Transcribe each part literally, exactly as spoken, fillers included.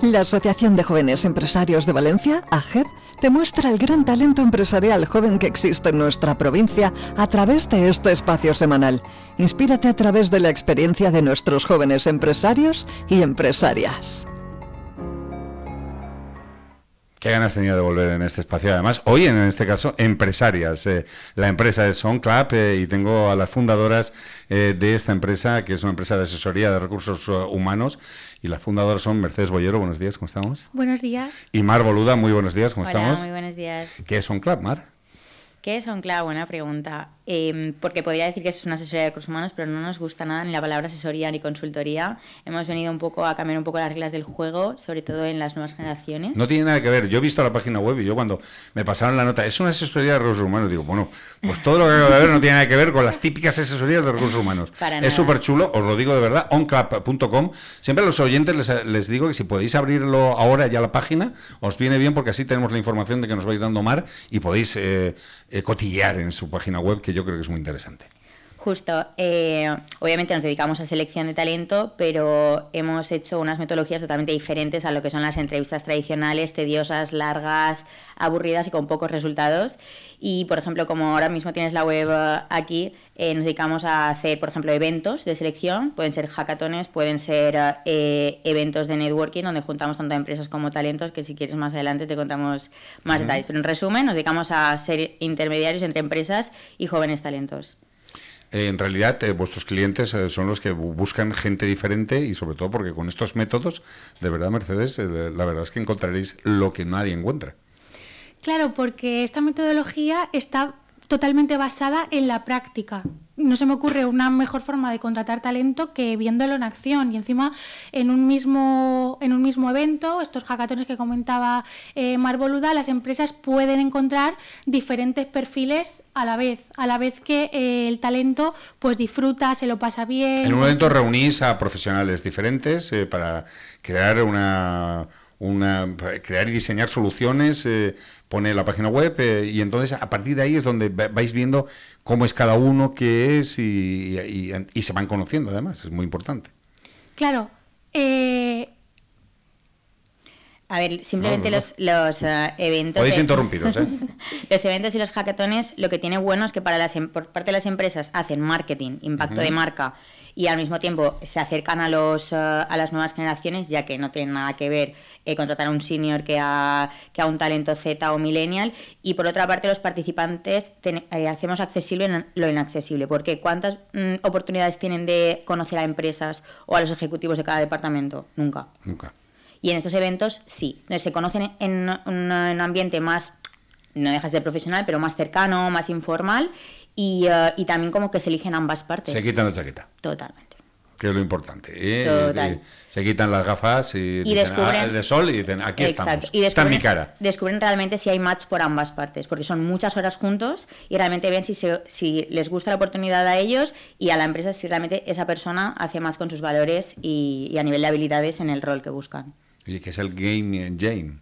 La Asociación de Jóvenes Empresarios de Valencia, A G E V, te muestra el gran talento empresarial joven que existe en nuestra provincia a través de este espacio semanal. Inspírate a través de la experiencia de nuestros jóvenes empresarios y empresarias. Qué ganas tenía de volver en este espacio. Además, hoy en este caso, empresarias. Eh, la empresa es SoundClub eh, y tengo a las fundadoras eh, de esta empresa, que es una empresa de asesoría de recursos uh, humanos. Y las fundadoras son Mercedes Bollero, buenos días, ¿cómo estamos? Buenos días. Y Mar Boluda, muy buenos días, ¿cómo Hola, estamos? Muy buenos días. ¿Qué es SoundClub, Mar? ¿Qué es SoundClub? Buena pregunta. Eh, porque podría decir que es una asesoría de recursos humanos, pero no nos gusta nada ni la palabra asesoría ni consultoría. Hemos venido un poco a cambiar un poco las reglas del juego, sobre todo en las nuevas generaciones. No tiene nada que ver. Yo he visto la página web y yo cuando me pasaron la nota, es una asesoría de recursos humanos, digo, bueno, pues todo lo que acabo de ver no tiene nada que ver con las típicas asesorías de recursos humanos. Para es súper chulo, os lo digo de verdad, onclub punto com. Siempre a los oyentes les, les digo que si podéis abrirlo ahora ya la página, os viene bien porque así tenemos la información de que nos vais dando Mar y podéis eh, eh, cotillear en su página web, que yo creo que es muy interesante. Justo, eh, obviamente nos dedicamos a selección de talento, pero hemos hecho unas metodologías totalmente diferentes a lo que son las entrevistas tradicionales, tediosas, largas, aburridas y con pocos resultados. Y, por ejemplo, como ahora mismo tienes la web aquí, eh, nos dedicamos a hacer, por ejemplo, eventos de selección, pueden ser hackatones, pueden ser eh, eventos de networking, donde juntamos tanto a empresas como talentos, que si quieres más adelante te contamos más uh-huh. detalles. Pero en resumen, nos dedicamos a ser intermediarios entre empresas y jóvenes talentos. Eh, en realidad, eh, vuestros clientes eh, son los que buscan gente diferente y sobre todo porque con estos métodos, de verdad, Mercedes, eh, la verdad es que encontraréis lo que nadie encuentra. Claro, porque esta metodología está totalmente basada en la práctica. No se me ocurre una mejor forma de contratar talento que viéndolo en acción y encima en un mismo en un mismo evento, estos hackatones que comentaba eh, Mar Boluda, las empresas pueden encontrar diferentes perfiles a la vez, a la vez que eh, el talento pues disfruta, se lo pasa bien. En un evento reunís a profesionales diferentes eh, para crear una Una, crear y diseñar soluciones, eh, pone la página web eh, y entonces a partir de ahí es donde vais viendo cómo es cada uno, qué es y, y, y se van conociendo además, es muy importante. Claro. Eh... A ver, simplemente no, no, no. los, los uh, eventos... Podéis de... interrumpiros, ¿eh? Los eventos y los hackatones lo que tiene bueno es que para las, por parte de las empresas hacen marketing, impacto uh-huh. de marca, y al mismo tiempo se acercan a los uh, a las nuevas generaciones, ya que no tienen nada que ver eh, contratar a un senior que a, que a un talento Z o millennial. Y por otra parte, los participantes ten, eh, hacemos accesible lo inaccesible. ¿Por qué? ¿Cuántas mm, oportunidades tienen de conocer a empresas o a los ejecutivos de cada departamento? Nunca. Nunca. Y en estos eventos sí, se conocen en un, un ambiente más, no deja de ser profesional, pero más cercano, más informal. Y, uh, y también como que se eligen ambas partes. Se quitan la chaqueta. Totalmente. Que es lo importante. ¿eh? Total. Eh, se quitan las gafas y, y dicen, descubren, ah, de sol y dicen, aquí exacto. estamos, Y está en mi cara. Descubren realmente si hay match por ambas partes, porque son muchas horas juntos y realmente ven si, se, si les gusta la oportunidad a ellos y a la empresa si realmente esa persona hace más con sus valores y, y a nivel de habilidades en el rol que buscan. Oye, ¿qué es el Game Jam?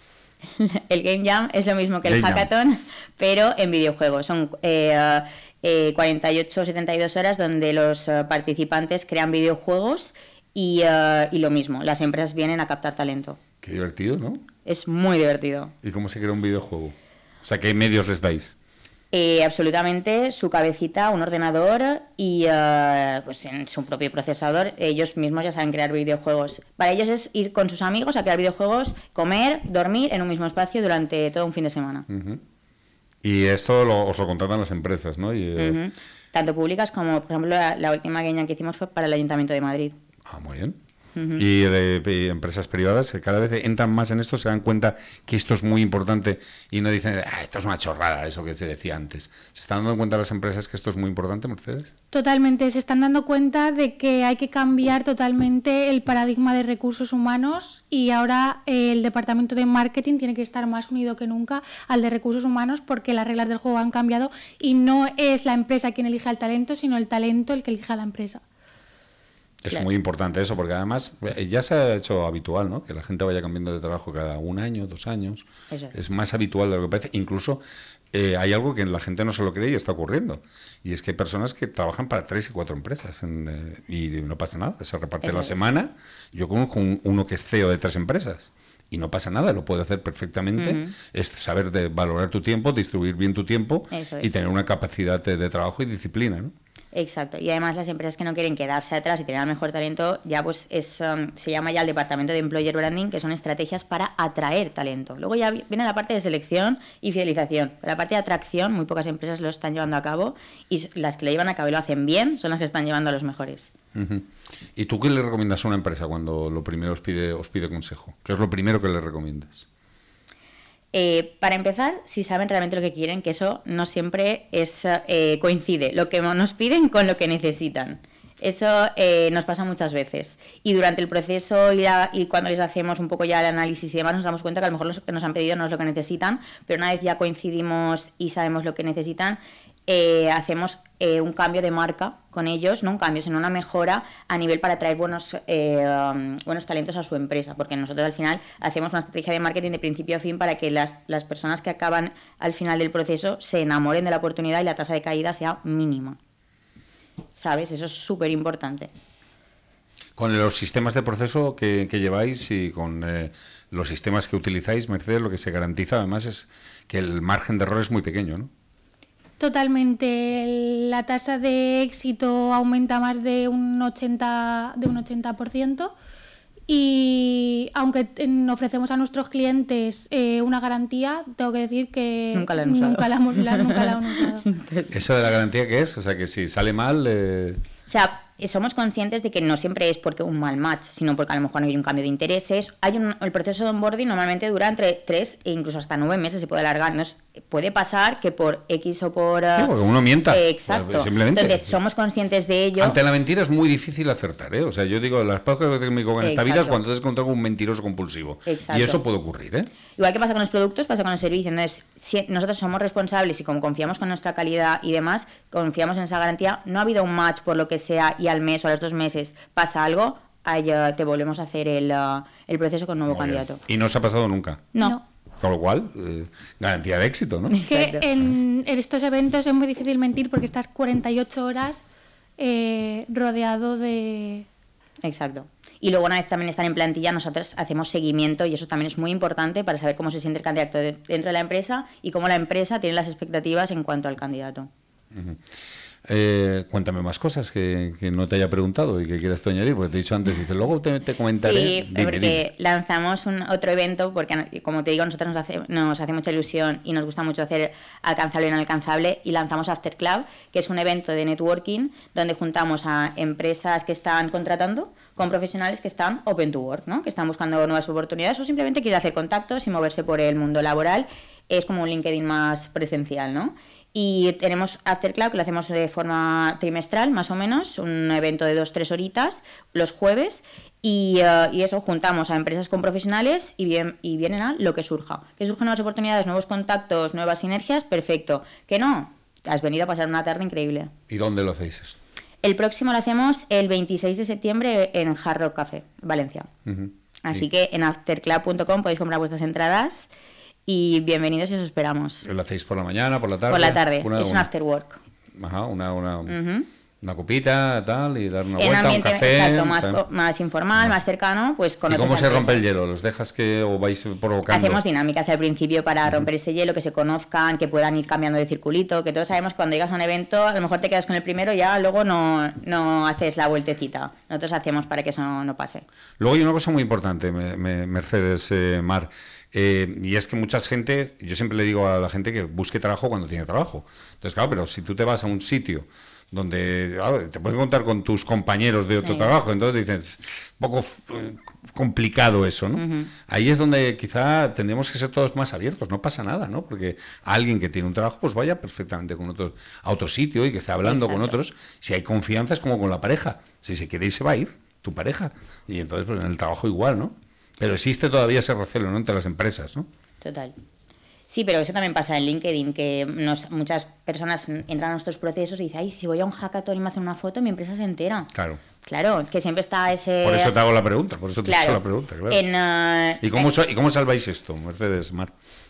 El Game Jam es lo mismo que el Game hackathon, Jam. pero en videojuegos. Son eh, eh, cuarenta y ocho o setenta y dos horas donde los uh, participantes crean videojuegos y, uh, y lo mismo, las empresas vienen a captar talento. Qué divertido, ¿no? Es muy divertido. ¿Y cómo se crea un videojuego? O sea, ¿qué medios les dais? Eh, absolutamente, su cabecita, un ordenador y uh, pues en su propio procesador. Ellos mismos ya saben crear videojuegos. Para ellos es ir con sus amigos a crear videojuegos, comer, dormir en un mismo espacio durante todo un fin de semana. Uh-huh. Y esto lo, os lo contratan las empresas, ¿no? Y, eh... uh-huh. Tanto públicas como, por ejemplo, la, la última game que hicimos fue para el Ayuntamiento de Madrid. Ah, muy bien. Uh-huh. Y de, de empresas privadas que cada vez entran más en esto, se dan cuenta que esto es muy importante y no dicen, ah, esto es una chorrada, eso que se decía antes. ¿Se están dando cuenta las empresas que esto es muy importante, Mercedes? Totalmente, se están dando cuenta de que hay que cambiar totalmente el paradigma de recursos humanos y ahora eh, el departamento de marketing tiene que estar más unido que nunca al de recursos humanos porque las reglas del juego han cambiado y no es la empresa quien elige al talento, sino el talento el que elige a la empresa. Es claro. Muy importante eso, porque además ya se ha hecho habitual, ¿no? Que la gente vaya cambiando de trabajo cada un año, dos años. Eso es. Es más habitual de lo que parece. Incluso eh, hay algo que la gente no se lo cree y está ocurriendo. Y es que hay personas que trabajan para tres y cuatro empresas en, eh, y no pasa nada, se reparte Eso la es. semana. Yo conozco un, uno que es C E O de tres empresas y no pasa nada, lo puede hacer perfectamente. Uh-huh. Es saber de valorar tu tiempo, distribuir bien tu tiempo Eso y es. tener una capacidad de, de trabajo y disciplina, ¿no? Exacto, y además las empresas que no quieren quedarse atrás y tener el mejor talento, ya pues es um, se llama ya el departamento de Employer Branding, que son estrategias para atraer talento. Luego ya viene la parte de selección y fidelización. La parte de atracción, muy pocas empresas lo están llevando a cabo, y las que lo llevan a cabo y lo hacen bien son las que están llevando a los mejores. Uh-huh. ¿Y tú qué le recomiendas a una empresa cuando lo primero os pide, os pide consejo? ¿Qué es lo primero que le recomiendas? Eh, para empezar, si saben realmente lo que quieren, que eso no siempre es eh, coincide lo que nos piden con lo que necesitan. Eso eh, nos pasa muchas veces. Y durante el proceso y, la, y cuando les hacemos un poco ya el análisis y demás, nos damos cuenta que a lo mejor lo que nos han pedido no es lo que necesitan, pero una vez ya coincidimos y sabemos lo que necesitan, eh, hacemos eh, un cambio de marca con ellos, no un cambio, sino una mejora a nivel para traer buenos, eh, um, buenos talentos a su empresa, porque nosotros al final hacemos una estrategia de marketing de principio a fin para que las, las personas que acaban al final del proceso se enamoren de la oportunidad y la tasa de caída sea mínima. ¿Sabes? Eso es súper importante. Con los sistemas de proceso que, que lleváis y con eh, los sistemas que utilizáis, Mercedes, lo que se garantiza además es que el margen de error es muy pequeño, ¿no? Totalmente. La tasa de éxito aumenta más de un ochenta por ciento, de un ochenta por ciento, y aunque ofrecemos a nuestros clientes eh, una garantía, tengo que decir que nunca la han usado. Nunca la, la, nunca la han usado. ¿Eso de la garantía qué es? O sea, que si sale mal... Eh... O sea, somos conscientes de que no siempre es porque un mal match, sino porque a lo mejor hay un cambio de intereses. Hay un, el proceso de onboarding normalmente dura entre tres e incluso hasta nueve meses, se puede alargar. ¿No? Puede pasar que por X o por... Uh, sí, porque uno mienta. Eh, exacto. Simplemente. Entonces, somos conscientes de ello. Ante la mentira es muy difícil acertar, ¿eh? O sea, yo digo, las pocas veces que me digo en esta vida es cuando te has encontrado con un mentiroso compulsivo. Exacto. Y eso puede ocurrir, ¿eh? Igual que pasa con los productos, pasa con el servicio. Entonces, si nosotros somos responsables y como confiamos con nuestra calidad y demás, confiamos en esa garantía, no ha habido un match por lo que sea y al mes o a los dos meses pasa algo, ahí uh, te volvemos a hacer el, uh, el proceso con un nuevo Muy candidato. Bien. ¿Y no os ha pasado nunca? No. no. Con lo cual, eh, garantía de éxito, ¿no? Es que en, en estos eventos es muy difícil mentir porque estás cuarenta y ocho horas eh, rodeado de... Exacto. Y luego, una vez también están en plantilla, nosotros hacemos seguimiento y eso también es muy importante para saber cómo se siente el candidato dentro de la empresa y cómo la empresa tiene las expectativas en cuanto al candidato. Uh-huh. Eh, cuéntame más cosas que, que no te haya preguntado y que quieras tú añadir, porque te he dicho antes, dices, luego te, te comentaré. Sí, dime, porque dime. lanzamos un otro evento, porque como te digo, a nosotros nos hace, nos hace mucha ilusión y nos gusta mucho hacer alcanzable e inalcanzable, y lanzamos After Club, que es un evento de networking donde juntamos a empresas que están contratando con profesionales que están open to work, ¿no? Que están buscando nuevas oportunidades o simplemente quieren hacer contactos y moverse por el mundo laboral. Es como un LinkedIn más presencial, ¿no? Y tenemos After Club, que lo hacemos de forma trimestral, más o menos, un evento de dos, tres horitas, los jueves, y, uh, y eso, juntamos a empresas con profesionales y, bien, y vienen a lo que surja. Que surjan nuevas oportunidades, nuevos contactos, nuevas sinergias, perfecto. Que no, has venido a pasar una tarde increíble. ¿Y dónde lo hacéis esto? El próximo lo hacemos el veintiséis de septiembre en Hard Rock Café, Valencia. Uh-huh. Así sí. que en afterclub punto com podéis comprar vuestras entradas. Y bienvenidos y os esperamos. ¿Lo hacéis por la mañana, por la tarde? Por la tarde, una, es un after work. Ajá, una, una, uh-huh. una copita, tal, y dar una en vuelta, ambiente, un café. Exacto, más, co- más informal, no. más cercano, pues con ¿Y otros cómo se actores. rompe el hielo? ¿Los dejas que o vais provocando? Hacemos dinámicas al principio para uh-huh. romper ese hielo, que se conozcan, que puedan ir cambiando de circulito, que todos sabemos que cuando llegas a un evento, a lo mejor te quedas con el primero y ya luego no, no haces la vueltecita. Nosotros hacemos para que eso no, no pase. Luego hay una cosa muy importante, me, me, Mercedes, eh, Mar. Eh, y es que mucha gente, yo siempre le digo a la gente que busque trabajo cuando tiene trabajo. Entonces, claro, pero si tú te vas a un sitio donde claro, te puedes contar con tus compañeros de otro sí. trabajo, entonces dices, un poco eh, complicado eso, ¿no? Uh-huh. Ahí es donde quizá tendríamos que ser todos más abiertos, no pasa nada, ¿no? Porque alguien que tiene un trabajo, pues vaya perfectamente con otro, a otro sitio y que esté hablando Exacto. con otros. Si hay confianza es como con la pareja. Si se quiere ir, se va a ir, tu pareja. Y entonces, pues en el trabajo igual, ¿no? Pero existe todavía ese recelo, ¿no?, entre las empresas, ¿no? Total. Sí, pero eso también pasa en LinkedIn, que nos, muchas personas entran a nuestros procesos y dicen, ay, si voy a un hackathon y me hacen una foto, mi empresa se entera. Claro. Claro, que siempre está ese... Por eso te hago la pregunta, por eso te claro. he hecho la pregunta, claro. En, uh, ¿Y, cómo, en... ¿Y cómo salváis esto, Mercedes, Mar?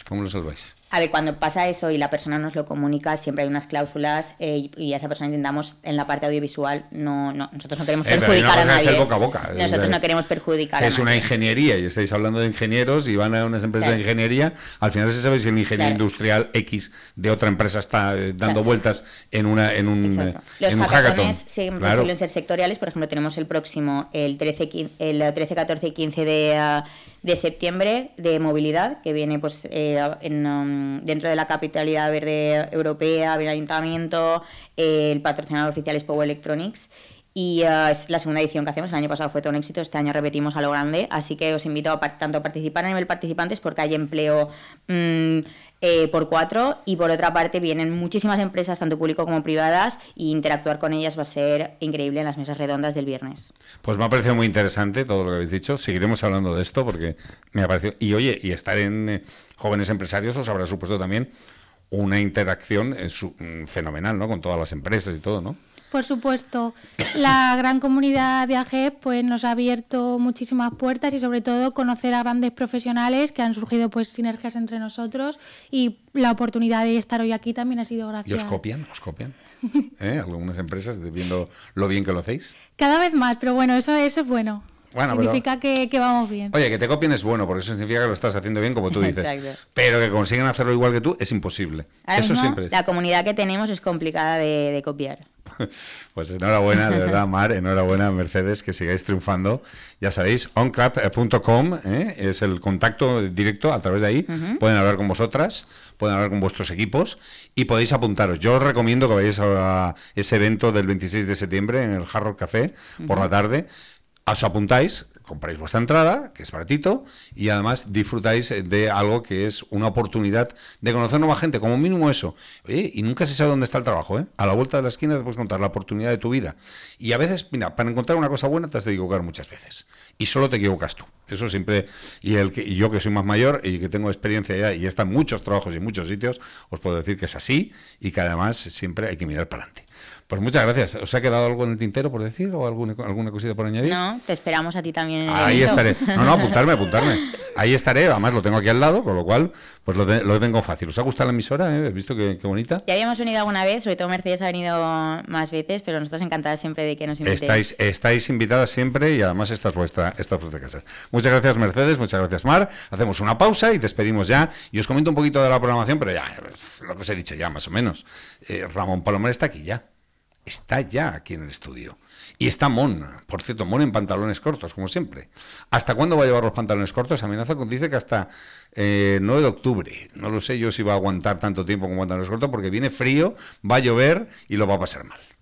¿Cómo lo salváis? A ver, cuando pasa eso y la persona nos lo comunica, siempre hay unas cláusulas eh, y a esa persona intentamos en la parte audiovisual, no, no nosotros no queremos Eh, pero perjudicar hay una a cosa es nadie. el boca a boca. Nosotros Eh, no queremos perjudicar Si a es nadie. una ingeniería y estáis hablando de ingenieros y van a unas empresas Claro. de ingeniería, al final se sabe si el ingeniero Claro. industrial X de otra empresa está eh, dando Claro. vueltas en una en un, eh, Exacto. Los en un hackathon. hackatones siempre Claro. suelen ser sectoriales. Por ejemplo, tenemos el próximo, el trece, quince, el trece, catorce y quince de, uh, de septiembre de movilidad, que viene pues eh, en, um, dentro de la capitalidad verde europea, viene el ayuntamiento, eh, el patrocinador oficial es Power Electronics. Y uh, es la segunda edición que hacemos. El año pasado fue todo un éxito, este año repetimos a lo grande, así que os invito a par- tanto a participar a nivel participantes porque hay empleo mmm, eh, por cuatro, y por otra parte vienen muchísimas empresas, tanto público como privadas, y interactuar con ellas va a ser increíble en las mesas redondas del viernes. Pues me ha parecido muy interesante todo lo que habéis dicho. Seguiremos hablando de esto porque me ha parecido... Y oye, y estar en eh, Jóvenes Empresarios os habrá supuesto también una interacción eh, su- mm, fenomenal, ¿no? Con todas las empresas y todo, ¿no? Por supuesto, la gran comunidad de A G E P pues, nos ha abierto muchísimas puertas y sobre todo conocer a grandes profesionales que han surgido pues sinergias entre nosotros, y la oportunidad de estar hoy aquí también ha sido ¿Y gracias. os copian? ¿Os copian? ¿Eh? Algunas empresas viendo lo bien que lo hacéis. Cada vez más, pero bueno, eso, eso es bueno. Bueno, Significa que, que vamos bien. Oye, que te copien es bueno, porque eso significa que lo estás haciendo bien, como tú dices. Exacto. Pero que consigan hacerlo igual que tú es imposible. Ahora Eso mismo, siempre es. la comunidad que tenemos es complicada de, de copiar. Pues enhorabuena, de verdad, Mar, enhorabuena, Mercedes, que sigáis triunfando. Ya sabéis, onclap punto com ¿eh? es el contacto directo, a través de ahí uh-huh. pueden hablar con vosotras, pueden hablar con vuestros equipos y podéis apuntaros. Yo os recomiendo que vayáis a ese evento del veintiséis de septiembre en el Hard Rock Café uh-huh. por la tarde. Os apuntáis, compráis vuestra entrada, que es baratito, y además disfrutáis de algo que es una oportunidad de conocer nueva gente, como mínimo eso. Oye, y nunca se sabe dónde está el trabajo, ¿eh? A la vuelta de la esquina te puedes contar la oportunidad de tu vida. Y a veces, mira, para encontrar una cosa buena te has de equivocar muchas veces. Y solo te equivocas tú. Eso siempre, y, el que, y yo que soy más mayor y que tengo experiencia ya y he estado en muchos trabajos y en muchos sitios, os puedo decir que es así y que además siempre hay que mirar para adelante. Pues muchas gracias. ¿Os ha quedado algo en el tintero por decir o alguna, alguna cosita por añadir? No, te esperamos a ti también en el Ahí evento. estaré. No, no, apuntarme, apuntarme. Ahí estaré, además lo tengo aquí al lado, con lo cual pues lo, de, lo tengo fácil. ¿Os ha gustado la emisora? ¿Eh? ¿Has visto qué, qué bonita? Ya habíamos venido alguna vez, sobre todo Mercedes ha venido más veces, pero nosotros encantadas siempre de que nos invitéis. Estáis, estáis invitadas siempre y además esta es vuestra, esta es vuestra casa. Muchas gracias, Mercedes, muchas gracias, Mar. Hacemos una pausa y despedimos ya. Y os comento un poquito de la programación, pero ya, lo que os he dicho ya, más o menos. Eh, Ramón Palomer está aquí ya. Está ya aquí en el estudio. Y está Mon, por cierto, Mon en pantalones cortos, como siempre. ¿Hasta cuándo va a llevar los pantalones cortos? Amenaza dice que hasta eh, nueve de octubre. No lo sé yo si va a aguantar tanto tiempo con pantalones cortos, porque viene frío, va a llover y lo va a pasar mal.